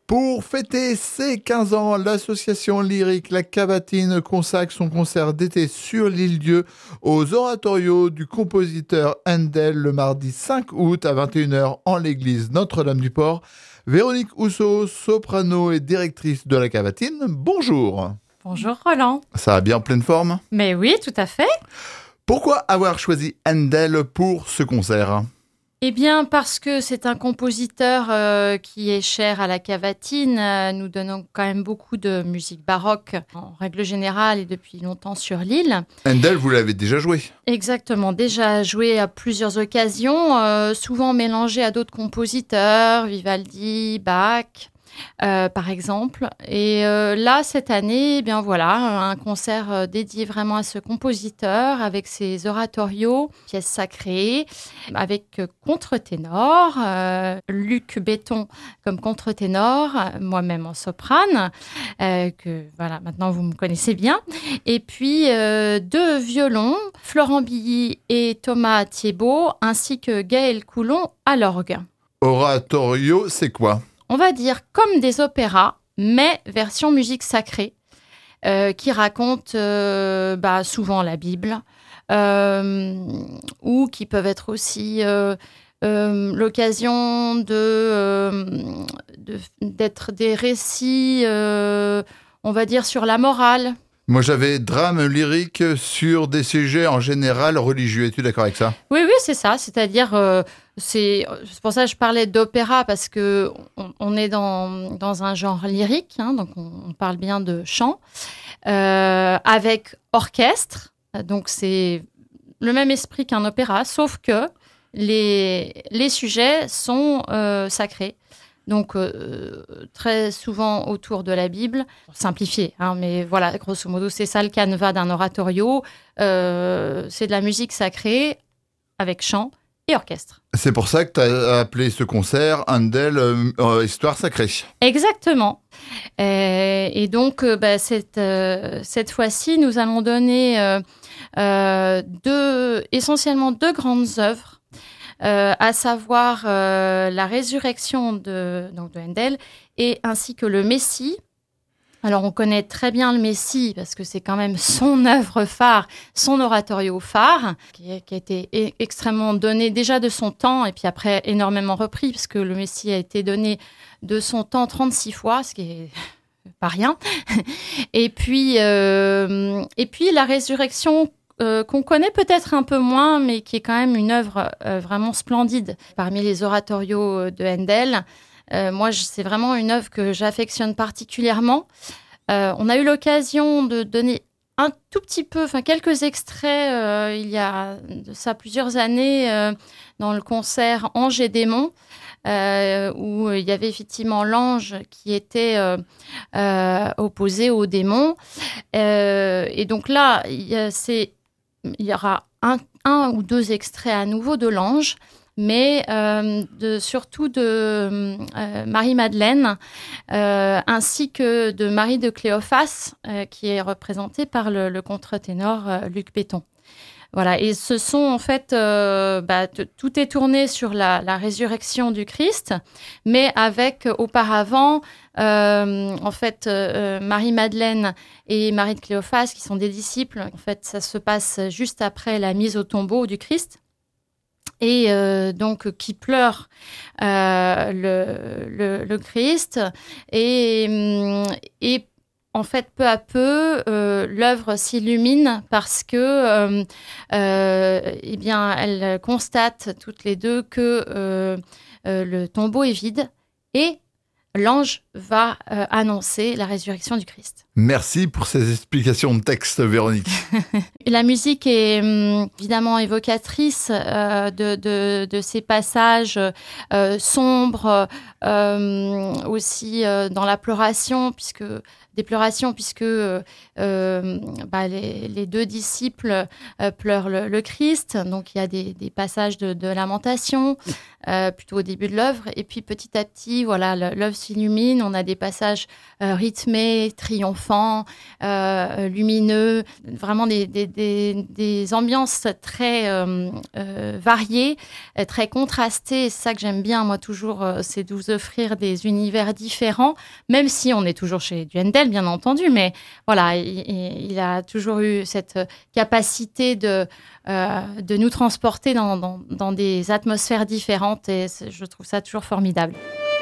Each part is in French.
Pour fêter ses 15 ans, l'association lyrique La Cavatine consacre son concert d'été sur l'Île-Dieu aux oratorios du compositeur Handel le mardi 5 août à 21h en l'église Notre-Dame-du-Port. Véronique Housseau, soprano et directrice de La Cavatine, bonjour. Bonjour Roland. Ça va bien en pleine forme ? Mais oui, tout à fait. Pourquoi avoir choisi Handel pour ce concert ? Eh bien, parce que c'est un compositeur qui est cher à la Cavatine. Nous donnons quand même beaucoup de musique baroque, en règle générale, et depuis longtemps sur l'île. Handel, vous l'avez déjà joué ? Exactement, déjà joué à plusieurs occasions, souvent mélangé à d'autres compositeurs, Vivaldi, Bach, par exemple. Et là, cette année, eh bien voilà, un concert dédié vraiment à ce compositeur, avec ses oratorios, pièces sacrées, avec contre-ténor, Luc Béton comme contre-ténor, moi-même en soprane, que voilà, maintenant vous me connaissez bien. Et puis deux violons, Florent Billy et Thomas Thiebaud, ainsi que Gaël Coulon à l'orgue. Oratorio, c'est quoi ? On va dire comme des opéras, mais version musique sacrée, qui racontent souvent la Bible, ou qui peuvent être aussi l'occasion d'être des récits, on va dire, sur la morale. Moi, j'avais drame lyrique sur des sujets en général religieux. Es-tu d'accord avec ça ? Oui, c'est ça. C'est-à-dire, c'est pour ça que je parlais d'opéra, parce que on est dans un genre lyrique, hein, donc on parle bien de chant, avec orchestre. Donc, c'est le même esprit qu'un opéra, sauf que les sujets sont sacrés. Donc, très souvent autour de la Bible, simplifié, hein, mais voilà, grosso modo, c'est ça le canevas d'un oratorio. C'est de la musique sacrée avec chant et orchestre. C'est pour ça que tu as appelé ce concert Handel Histoire sacrée. Exactement. Et donc, cette fois-ci, nous allons donner essentiellement deux grandes œuvres. À savoir la résurrection de Handel et ainsi que le Messie. Alors, on connaît très bien le Messie parce que c'est quand même son œuvre phare, son oratorio phare, qui a été extrêmement donné déjà de son temps et puis après énormément repris, puisque le Messie a été donné de son temps 36 fois, ce qui est pas rien. Et puis la résurrection qu'on connaît peut-être un peu moins, mais qui est quand même une œuvre vraiment splendide. Parmi les oratorios de Handel, moi, c'est vraiment une œuvre que j'affectionne particulièrement. On a eu l'occasion de donner un tout petit peu, quelques extraits, il y a de ça plusieurs années, dans le concert Ange et démons, où il y avait effectivement l'ange qui était opposé au démon. Et donc là, il y aura un ou deux extraits à nouveau de l'ange, mais surtout de Marie-Madeleine, ainsi que de Marie de Cléophas, qui est représentée par le contre-ténor Luc Béton. Voilà, et ce sont en fait, tout est tourné sur la résurrection du Christ, mais avec auparavant, Marie-Madeleine et Marie de Cléophas, qui sont des disciples. En fait, ça se passe juste après la mise au tombeau du Christ. Et donc qui pleure le Christ. Et en fait, peu à peu, l'œuvre s'illumine parce que, elles constatent toutes les deux que le tombeau est vide et l'ange va annoncer la résurrection du Christ. Merci pour ces explications de texte, Véronique. La musique est évidemment évocatrice de ces passages sombres, aussi dans la pleuration, puisque déploration puisque les deux disciples pleurent le Christ. Donc, il y a des passages de lamentation plutôt au début de l'œuvre. Et puis, petit à petit, voilà, l'œuvre s'illumine. On a des passages rythmés, triomphants, lumineux, vraiment des ambiances très variées, très contrastées. C'est ça que j'aime bien, moi, toujours, c'est de vous offrir des univers différents, même si on est toujours chez du Handel, bien entendu, mais voilà, il a toujours eu cette capacité de nous transporter dans des atmosphères différentes et je trouve ça toujours formidable.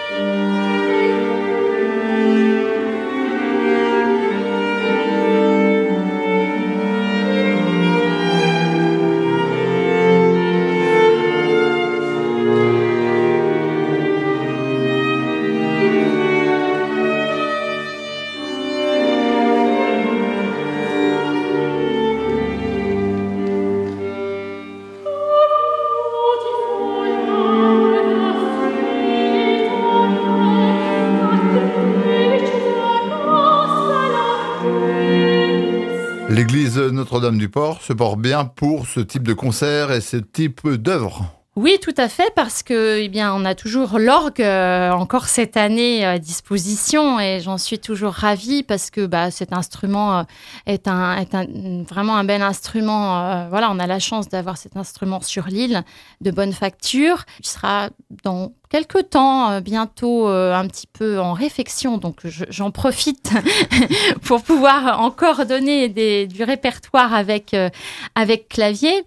L'église Notre-Dame-du-Port se porte bien pour ce type de concert et ce type d'œuvre. Oui, tout à fait, parce que, on a toujours l'orgue encore cette année à disposition et j'en suis toujours ravie parce que cet instrument est vraiment un bel instrument. Voilà, on a la chance d'avoir cet instrument sur l'île de bonne facture. Il sera dans quelque temps, bientôt un petit peu en réflexion, donc j'en profite pour pouvoir encore donner du répertoire avec clavier.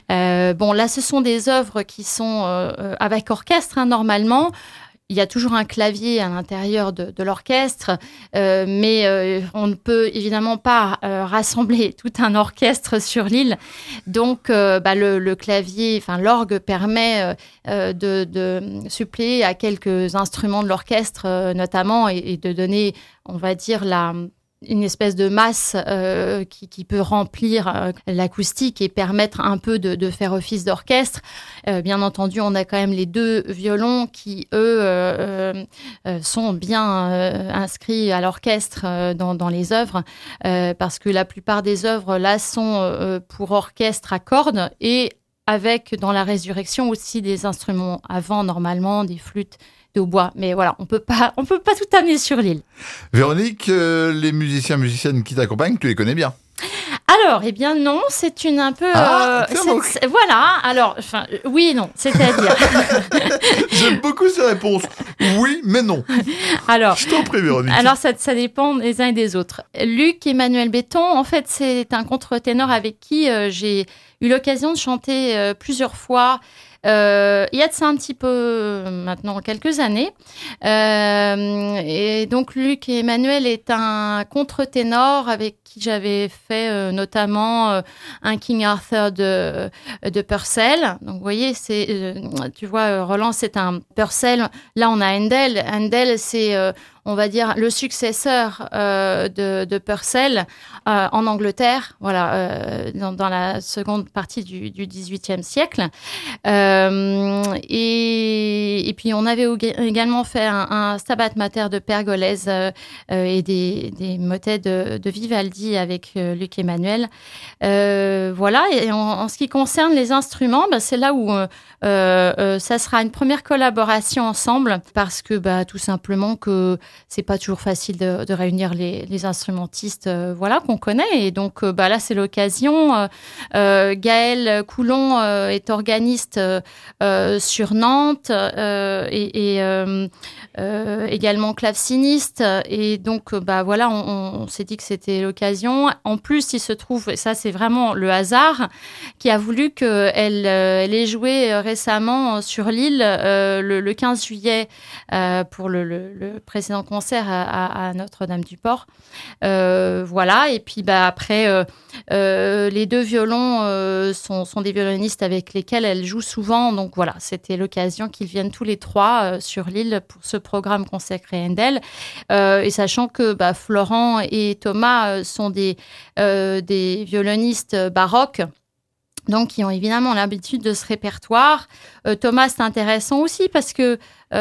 Là, ce sont des œuvres qui sont avec orchestre, normalement. Il y a toujours un clavier à l'intérieur de l'orchestre, mais on ne peut évidemment pas rassembler tout un orchestre sur l'île. Donc, le clavier, l'orgue permet de suppléer à quelques instruments de l'orchestre, notamment, et de donner, on va dire, une espèce de masse qui peut remplir l'acoustique et permettre un peu de faire office d'orchestre. Bien entendu, on a quand même les deux violons qui, eux, sont bien inscrits à l'orchestre dans les œuvres, parce que la plupart des œuvres, là, sont pour orchestre à cordes et avec, dans la résurrection, aussi des instruments à vent, normalement, des flûtes de bois. Mais voilà, on peut pas tout amener sur l'île. Véronique, les musiciennes qui t'accompagnent, tu les connais bien? Alors, non, c'est une un peu... voilà, alors, oui et non, c'est-à-dire... J'aime beaucoup ces réponses. Oui, mais non. Alors, je t'en prie, Véronique. Alors, ça dépend des uns et des autres. Luc Emmanuel Béton, en fait, c'est un contre-ténor avec qui j'ai eu l'occasion de chanter plusieurs fois. Il y a de ça un petit peu maintenant quelques années. Et donc, Luc Emmanuel est un contre-ténor avec qui j'avais fait notamment un King Arthur de Purcell. Donc, vous voyez, tu vois, Roland, c'est un Purcell. Là, on a Handel. Handel, c'est... on va dire, le successeur de Purcell en Angleterre, voilà, dans la seconde partie du XVIIIe siècle. Et puis, on avait également fait un Stabat Mater de Pergolèse et des motets de Vivaldi avec Luc Emmanuel. Voilà, et en ce qui concerne les instruments, c'est là où ça sera une première collaboration ensemble parce que tout simplement que c'est pas toujours facile de réunir les instrumentistes qu'on connaît et donc là c'est l'occasion. Gaël Coulon est organiste sur Nantes et également claveciniste et donc on s'est dit que c'était l'occasion. En plus il se trouve, et ça c'est vraiment le hasard, qui a voulu qu'elle ait joué récemment sur l'île le 15 juillet pour le précédent concert à Notre-Dame-du-Port. Voilà, et puis après, les deux violons sont des violonistes avec lesquels elle joue souvent, donc voilà, c'était l'occasion qu'ils viennent tous les trois sur l'île pour ce programme consacré à Handel. Et sachant que Florent et Thomas sont des violonistes baroques, donc qui ont évidemment l'habitude de ce répertoire. Thomas, c'est intéressant aussi parce que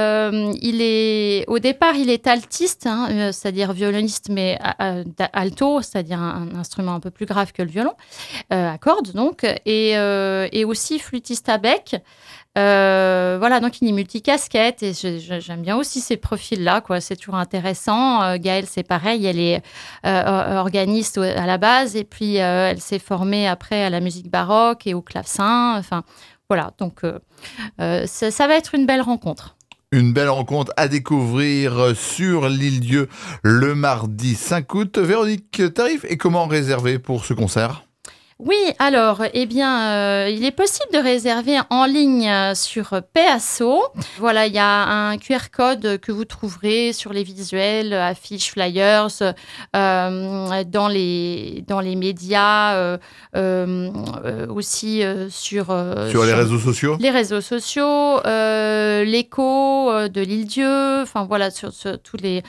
au départ, il est altiste, c'est-à-dire violoniste, mais alto, c'est-à-dire un instrument un peu plus grave que le violon, à cordes donc, et aussi flûtiste à bec. Voilà, donc il est multicasquette et j'aime bien aussi ces profils-là, quoi. C'est toujours intéressant. Gaëlle, c'est pareil, elle est organiste à la base et puis elle s'est formée après à la musique baroque et au clavecin. Enfin, voilà, donc ça va être une belle rencontre. Une belle rencontre à découvrir sur l'île-Dieu le mardi 5 août. Véronique Tarif, et comment réserver pour ce concert ? Oui, alors, il est possible de réserver en ligne sur PASO. Voilà, il y a un QR code que vous trouverez sur les visuels, affiches, flyers, dans les médias, aussi sur les réseaux sociaux. Les réseaux sociaux, l'écho de l'île-Dieu, enfin voilà, sur tous les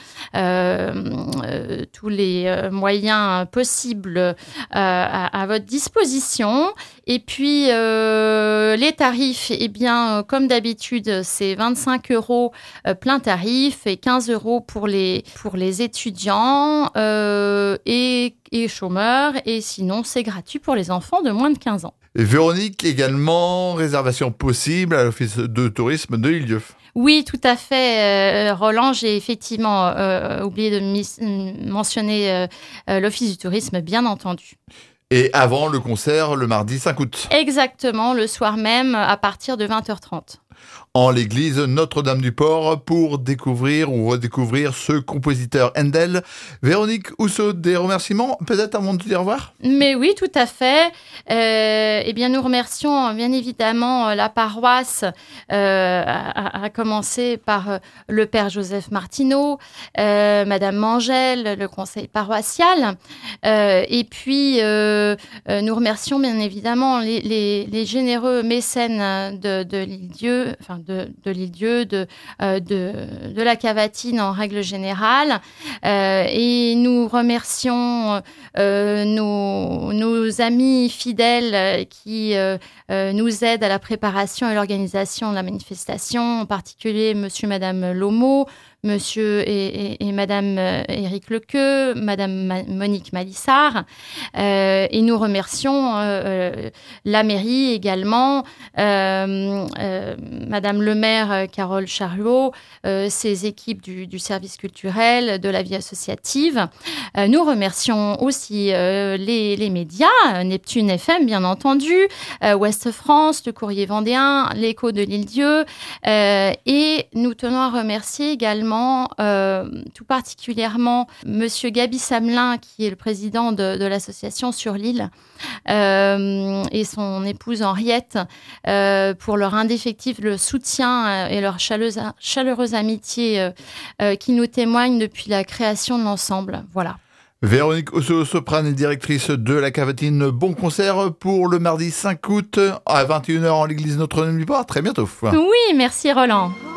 moyens possibles à votre disposition. Et puis, les tarifs, comme d'habitude, c'est 25 € plein tarif et 15 € pour les étudiants et chômeurs. Et sinon, c'est gratuit pour les enfants de moins de 15 ans. Et Véronique, également, réservation possible à l'Office de tourisme de l'île-Dieu. Oui, tout à fait, Roland. J'ai effectivement oublié de mentionner l'Office du tourisme, bien entendu. Et avant le concert, le mardi 5 août. Exactement, le soir même, à partir de 20h30. En l'église Notre-Dame-du-Port pour découvrir ou redécouvrir ce compositeur Handel. Véronique Housseau, des remerciements, peut-être avant de dire au revoir ? Mais oui, tout à fait. Nous remercions bien évidemment la paroisse, à commencer par le père Joseph Martineau, Madame Mangel, le conseil paroissial. Et puis, nous remercions bien évidemment les généreux mécènes de l'île-Dieu, enfin de l'île-Dieu, de la Cavatine en règle générale. Et nous remercions nos amis fidèles qui nous aident à la préparation et l'organisation de la manifestation, en particulier monsieur et madame Lomo, monsieur et madame Éric Lequeux, madame Monique Malissard. Et nous remercions la mairie également, madame le maire Carole Charlot, ses équipes du service culturel, de la vie associative. Nous remercions aussi les médias, Neptune FM bien entendu, Ouest France, le Courrier Vendéen, l'Écho de l'Île-Dieu, et nous tenons à remercier également tout particulièrement Monsieur Gaby Samelin, qui est le président de l'association sur l'île, et son épouse Henriette, pour leur indéfectible soutien et leur chaleureuse amitié qui nous témoignent depuis la création de l'ensemble. Voilà. Véronique Housseau, soprane et directrice de la Cavatine. Bon concert pour le mardi 5 août à 21h en l'église Notre-Dame-du-Port. À très bientôt. Oui, merci Roland.